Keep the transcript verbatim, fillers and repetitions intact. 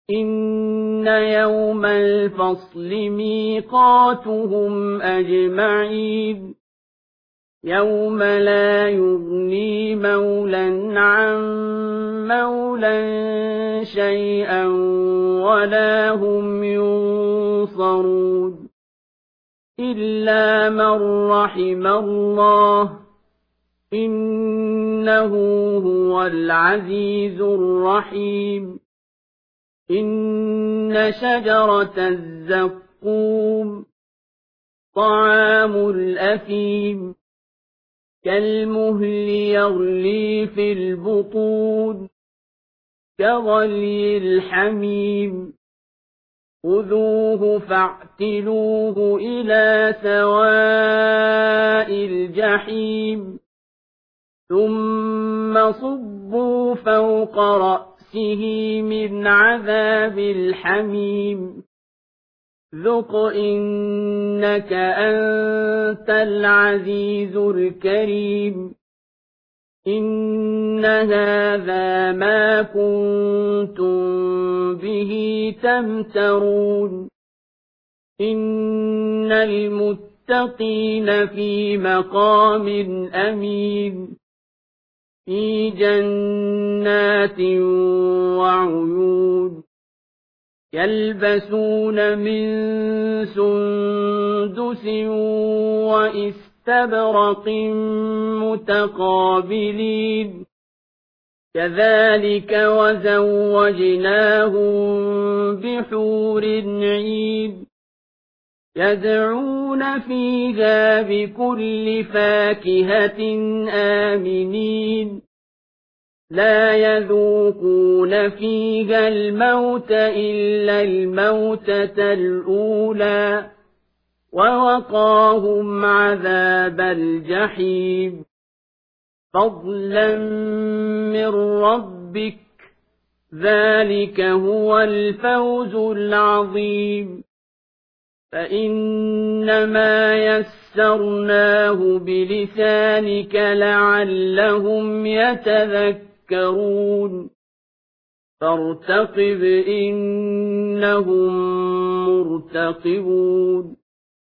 إن يوم الفصل ميقاتهم أجمعين يوم لا يغني مولى عن مولى شيئا ولا هم ينصرون إلا من رحم الله إنه هو العزيز الرحيم إن شجرة الزقوم طعام الأثيم كالمهل يغلي في البطون كغلي الحميم خذوه فاعتلوه إلى سواء الجحيم ثم صبوا فوق رأسه من عذاب الحميم ذق إنك أنت العزيز الكريم إن هذا ما كنتم به تمترون إن المتقين في مقام أمين في جنات وعيون يلبسون من سندس وإستبرق متقابلين كذلك وزوجناهم بحور عين يدعون فيها بكل فاكهة آمنين لا يذوقون فيها الموت إلا الموتة الأولى ووقاهم عذاب الجحيم فضلا من ربك ذلك هو الفوز العظيم فإنما يسرناه بلسانك لعلهم يتذكرون فارتقب إنهم مرتقبون